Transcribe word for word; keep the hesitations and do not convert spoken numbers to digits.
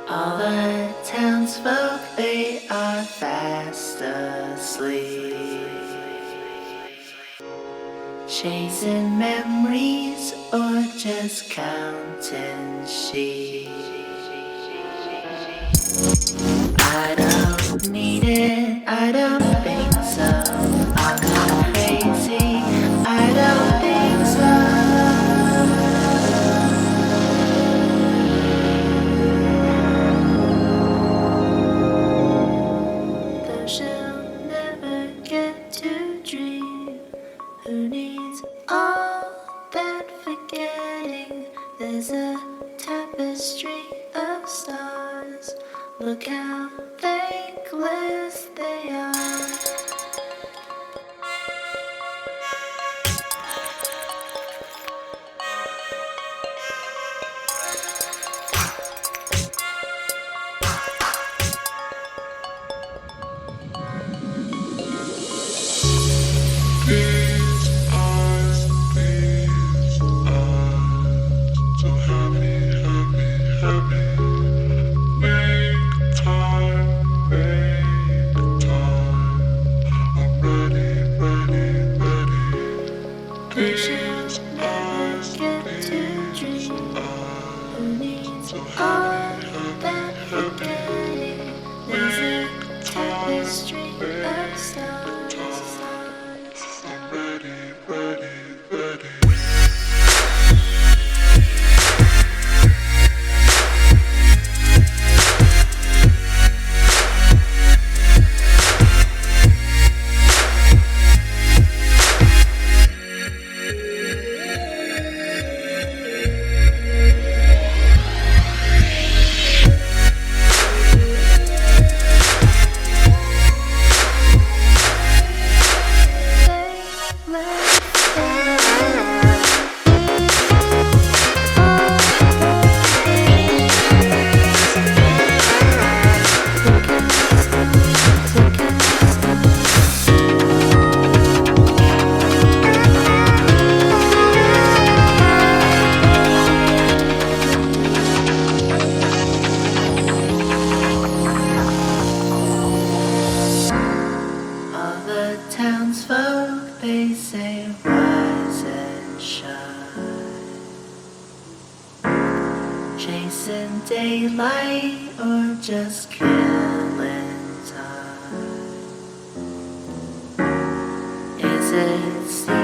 All the townsfolk, they are fast asleep, chasing memories or just counting sheep. I don't need it, I don't think so. I'm not crazy, I don't think so. Though she'll never get to dream, who needs all that forgetting? There's a tapestry of stars. Look how thankless they are. These eyes, these eyes, so happy, happy, happy. Make time, make time. I'm ready, ready, ready. These eyes, these eyes, Who needs so all happy, that happy, happy. forgetting? There's a Make tapestry time, of make stars. time. I'm ready, ready, ready. All the townsfolk, they say rise and shine, chasing daylight or just killing time. Is it sleep?